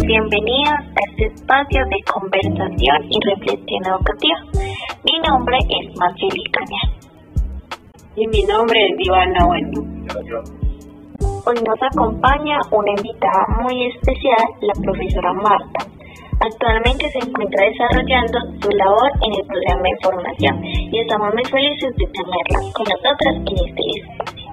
Bienvenidos a este espacio de conversación y reflexión educativa. Mi nombre es Marceli Caña. Y mi nombre es Ivana Bueno. Hoy nos acompaña una invitada muy especial, la profesora Marta. Actualmente se encuentra desarrollando su labor en el programa de formación y estamos muy felices de tenerla con nosotras en este espacio.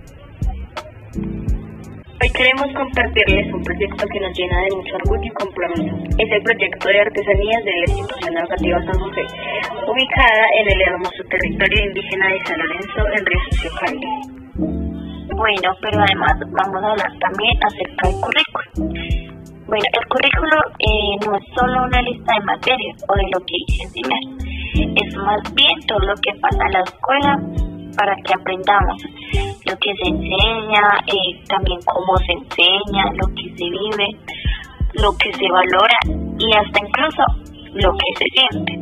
Hoy queremos compartirles un proyecto que nos llena de mucho orgullo y compromiso. Es el proyecto de artesanías de la institución educativa San José, ubicada en el hermoso territorio indígena de San Lorenzo, en Río Sucio, Cali. Bueno, pero además vamos a hablar también acerca del currículo. Bueno, el currículo no es solo una lista de materias o de lo que hay que enseñar, es más bien todo lo que pasa en la escuela para que aprendamos lo que se enseña, también cómo se enseña, lo que se vive, lo que se valora y hasta incluso lo que se siente.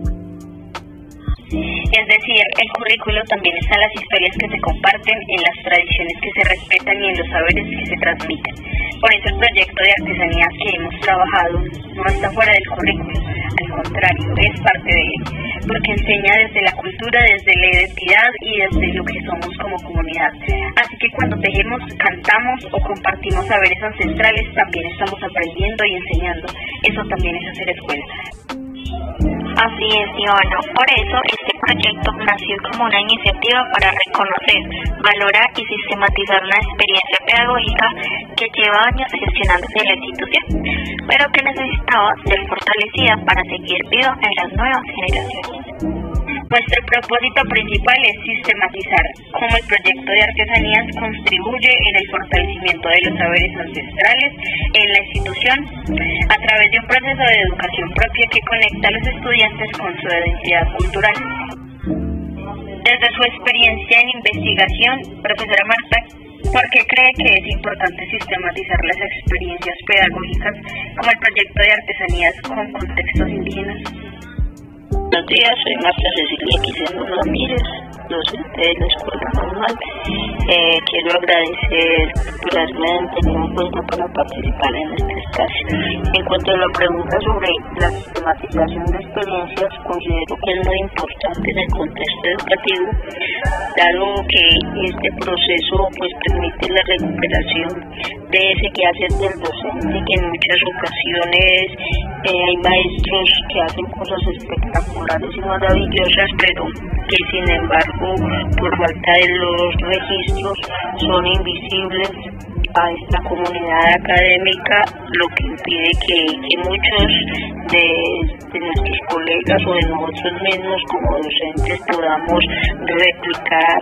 Es decir, el currículo también está en las historias que se comparten, en las tradiciones que se respetan y en los saberes que se transmiten. Por eso el proyecto de artesanías que hemos trabajado no está fuera del currículo, al contrario, es parte de él, porque enseña desde la cultura, desde la identidad y desde lo que somos como comunidad. Así que cuando tejemos, cantamos o compartimos saberes ancestrales, también estamos aprendiendo y enseñando. Eso también es hacer escuela. Así es, Ivana. Por eso este proyecto nació como una iniciativa para reconocer, valorar y sistematizar una experiencia pedagógica que lleva años gestionándose en la institución, pero que necesitaba ser fortalecida para seguir viva en las nuevas generaciones. Nuestro propósito principal es sistematizar cómo el proyecto de artesanías contribuye en el fortalecimiento de los saberes ancestrales en la institución a través de un proceso de educación propia que conecta a los estudiantes con su identidad cultural. Desde su experiencia en investigación, profesora Marta, ¿por qué cree que es importante sistematizar las experiencias pedagógicas como el proyecto de artesanías con contextos indígenas? Buenos días, soy Marta Cecilia Quiseno Ramírez, docente de la Escuela Normal. Quiero agradecer por haberme tenido en cuenta para participar en este espacio. En cuanto a la pregunta sobre la sistematización de experiencias, considero que es muy importante en el contexto educativo, dado que este proceso permite la recuperación de ese quehacer del docente, que en muchas ocasiones hay maestros que hacen cosas espectaculares y maravillosas, pero que sin embargo por falta de los registros son invisibles a esta comunidad académica, lo que impide que muchos de nuestros colegas o de nosotros mismos como docentes podamos replicar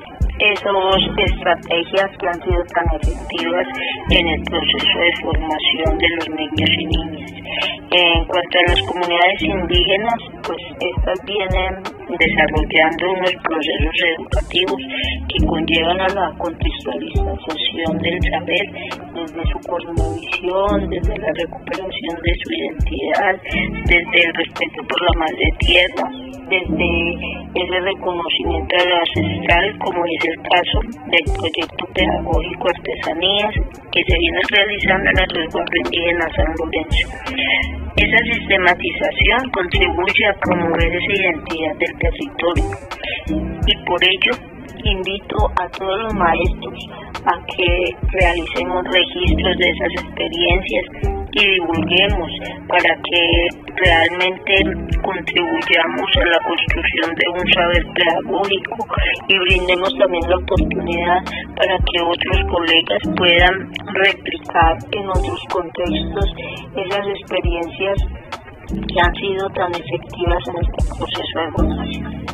esas estrategias que han sido tan efectivas en el proceso de formación de los niños y niñas. En cuanto a las comunidades indígenas, estas vienen desarrollando unos procesos educativos que conllevan a la contextualización del saber desde su cosmovisión, desde la recuperación de su identidad, desde el respeto por la madre tierra, desde ese reconocimiento de lo ancestral, como es el caso del proyecto pedagógico Artesanías que se viene realizando en el resguardo indígena San Lorenzo. Esa sistematización contribuye a promover esa identidad del territorio y por ello invito a todos los maestros a que realicemos registros de esas experiencias y divulguemos para que realmente contribuyamos a la construcción de un saber pedagógico y brindemos también la oportunidad para que otros colegas puedan replicar en otros contextos esas experiencias que han sido tan efectivas en este proceso de formación.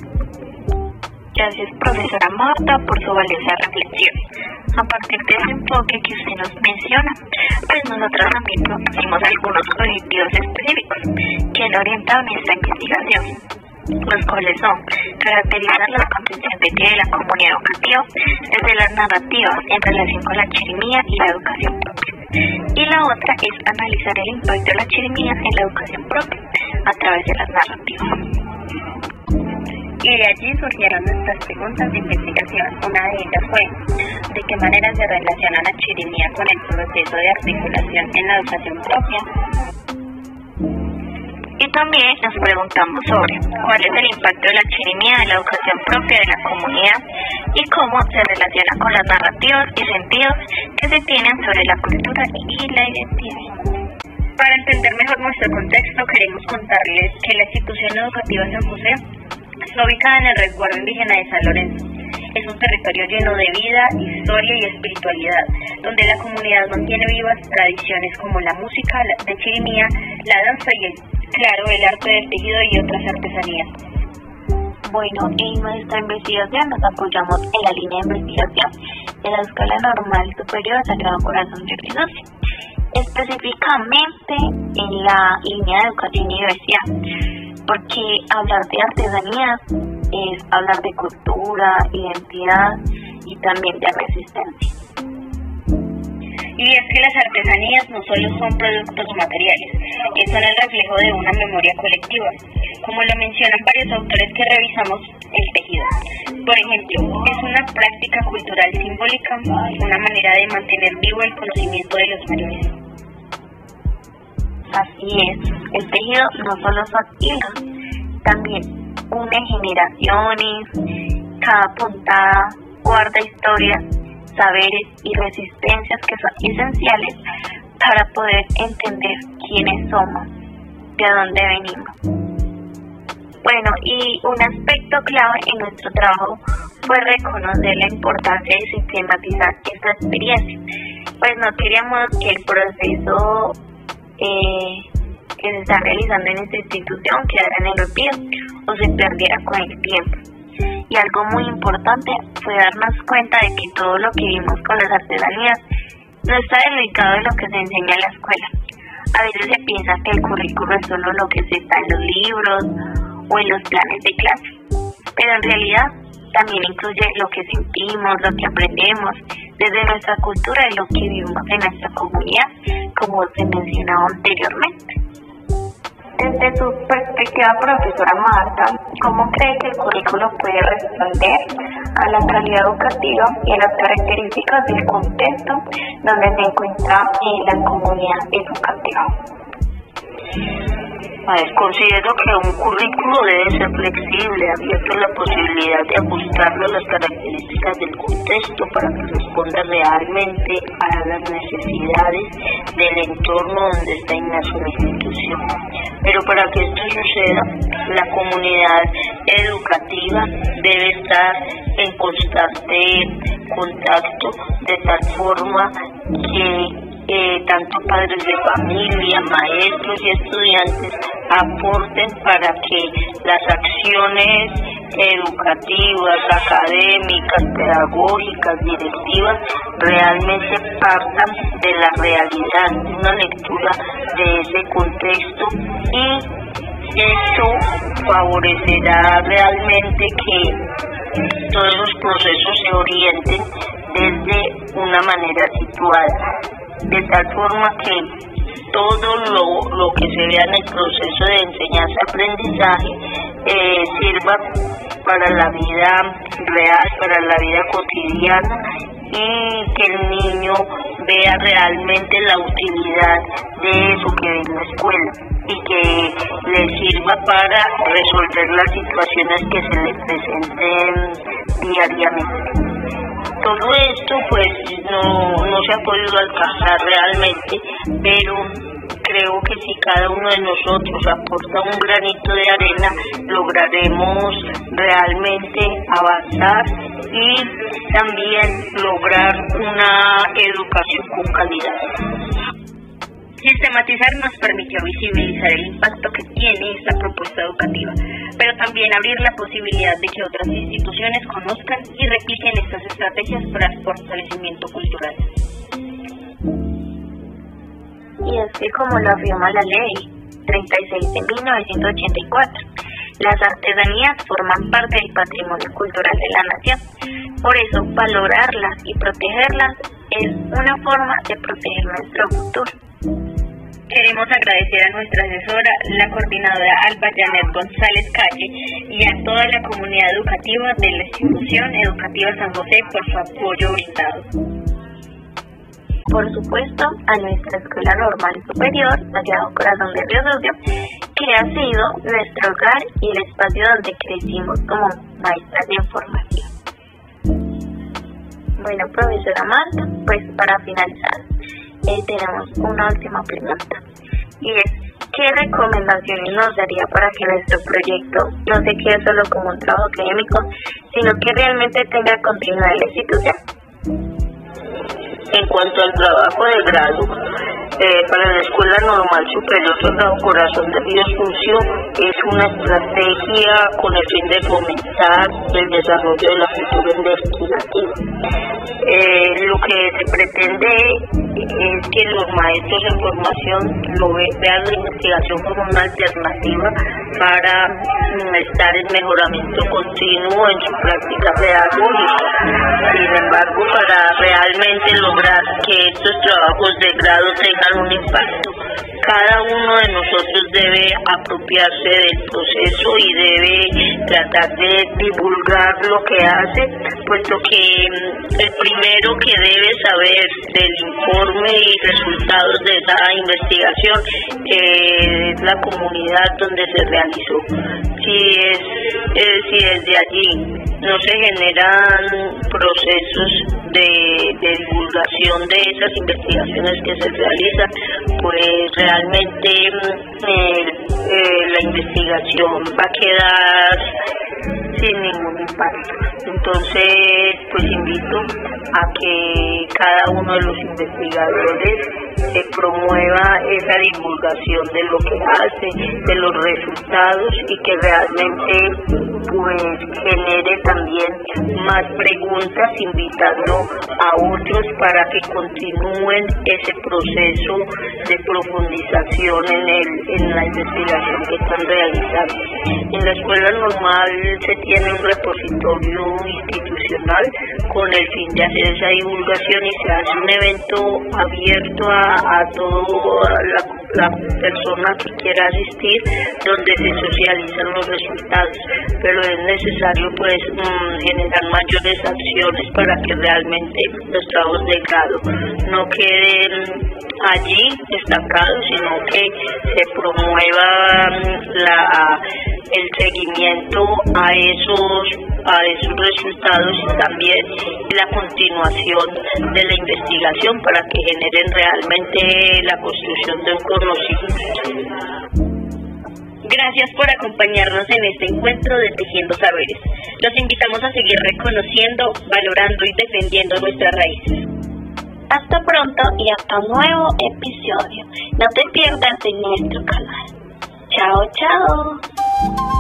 Gracias, profesora Marta, por su valiosa reflexión. A partir de ese enfoque que usted nos menciona, nosotros también propusimos algunos objetivos específicos que han orientado nuestra investigación, los cuales son caracterizar la concepción de la comunidad educativa desde las narrativas en relación con la chirimía y la educación propia. Y la otra es analizar el impacto de la chirimía en la educación propia a través de las narrativas. Y de allí surgieron nuestras preguntas de investigación. Una de ellas fue: de qué manera se relaciona la chirimía con el proceso de articulación en la educación propia. Y también nos preguntamos sobre cuál es el impacto de la chirimía en la educación propia de la comunidad y cómo se relaciona con las narrativas y sentidos que se tienen sobre la cultura y la identidad. Para entender mejor nuestro contexto, queremos contarles que la institución educativa San José está ubicada en el resguardo indígena de San Lorenzo. Es un territorio lleno de vida, historia y espiritualidad, donde la comunidad mantiene vivas tradiciones como la música de chirimía, la danza y el arte del tejido y otras artesanías. Bueno, en nuestra investigación nos apoyamos en la línea de investigación de la Escuela Normal Superior Sagrado Corazón de Jesús, específicamente en la línea de educación y diversidad, porque hablar de artesanías es hablar de cultura, identidad y también de resistencia. Y es que las artesanías no solo son productos materiales, son el reflejo de una memoria colectiva, como lo mencionan varios autores que revisamos el tejido. Por ejemplo, es una práctica cultural simbólica, una manera de mantener vivo el conocimiento de los mayores. Así es, el tejido no solo son hilos, también une generaciones, cada puntada guarda historias, saberes y resistencias que son esenciales para poder entender quiénes somos, de dónde venimos. Bueno, y un aspecto clave en nuestro trabajo fue reconocer la importancia de sistematizar esta experiencia, pues no queríamos que el proceso que se está realizando en esta institución quedara en el olvido o se perdiera con el tiempo. Y algo muy importante fue darnos cuenta de que todo lo que vimos con las artesanías no está desligado de lo que se enseña en la escuela. A veces se piensa que el currículo es solo lo que se está en los libros o en los planes de clase, pero en realidad también incluye lo que sentimos, lo que aprendemos desde nuestra cultura y lo que vivimos en nuestra comunidad, como se mencionaba anteriormente. Desde su perspectiva, profesora Marta, ¿cómo cree que el currículo puede responder a la calidad educativa y a las características del contexto donde se encuentra la comunidad educativa? Considero que un currículo debe ser flexible, abierto a la posibilidad de ajustarlo a las características del contexto para que responda realmente a las necesidades del entorno donde está inmersa la institución. Pero para que esto suceda, la comunidad educativa debe estar en constante contacto, de tal forma que tanto padres de familia, maestros y estudiantes aporten para que las acciones educativas, académicas, pedagógicas, directivas realmente partan de la realidad, una lectura de ese contexto, y esto favorecerá realmente que todos los procesos se orienten desde una manera situada, de tal forma que todo lo que se vea en el proceso de enseñanza-aprendizaje sirva para la vida real, para la vida cotidiana, y que el niño vea realmente la utilidad de eso que ve en la escuela y que le sirva para resolver las situaciones que se le presenten diariamente. Todo esto pues no se ha podido alcanzar realmente, pero creo que si cada uno de nosotros aporta un granito de arena, lograremos realmente avanzar y también lograr una educación con calidad. Sistematizar nos permitió visibilizar el impacto que tiene esta propuesta educativa, pero también abrir la posibilidad de que otras instituciones conozcan y repliquen estas estrategias para el fortalecimiento cultural. Y es que, como lo afirma la Ley 36 de 1984, las artesanías forman parte del patrimonio cultural de la nación. Por eso, valorarlas y protegerlas es una forma de proteger nuestro futuro. Queremos agradecer a nuestra asesora, la coordinadora Alba Janet González Calle, y a toda la comunidad educativa de la institución educativa San José por su apoyo brindado. Por supuesto, a nuestra Escuela Normal Superior, Sagrado Corazón de Río Sucio, que ha sido nuestro hogar y el espacio donde crecimos como maestras de información. Bueno, profesora Marta, pues para finalizar, tenemos una última pregunta, y es, ¿qué recomendaciones nos daría para que nuestro proyecto no se quede solo como un trabajo académico, sino que realmente tenga continuidad en la institución? En cuanto al trabajo de grado, para la Escuela Normal Superior Sagrado Corazón de Río Sucio es una estrategia con el fin de fomentar el desarrollo de la cultura investigativa. Lo que se pretende es que los maestros en formación vean la investigación como una alternativa para estar en mejoramiento continuo en su práctica pedagógica. Sin embargo, para realmente lograr que estos trabajos de grado tengan un impacto, cada uno de nosotros debe apropiarse del proceso y debe tratar de divulgar lo que hace, puesto que el primero que debe saber del informe y resultados de esa investigación es la comunidad donde se realizó. Si desde allí no se generan procesos de divulgación de esas investigaciones que se realizan, pues realmente la investigación va a quedar sin ningún impacto. Entonces, pues invito a que cada uno de los investigadores promueva esa divulgación de lo que hace, de los resultados, y que realmente pues genere también más preguntas, invitando a otros para que continúen ese proceso de profundización en la investigación que están realizando. En la Escuela Normal se tiene un repositorio institucional con el fin de hacer esa divulgación, y se hace un evento abierto a toda la persona que quiera asistir, donde se socializan los resultados, pero es necesario pues generar mayores acciones para que realmente los trabajos de grado no queden allí estancados, sino que se promueva el seguimiento a esos resultados, y también la continuación de la investigación para que generen realmente la construcción de un conocimiento. Gracias por acompañarnos en este encuentro de Tejiendo Saberes. Los invitamos a seguir reconociendo, valorando y defendiendo nuestras raíces. Hasta pronto y hasta un nuevo episodio. No te pierdas de nuestro canal. Chao, chao.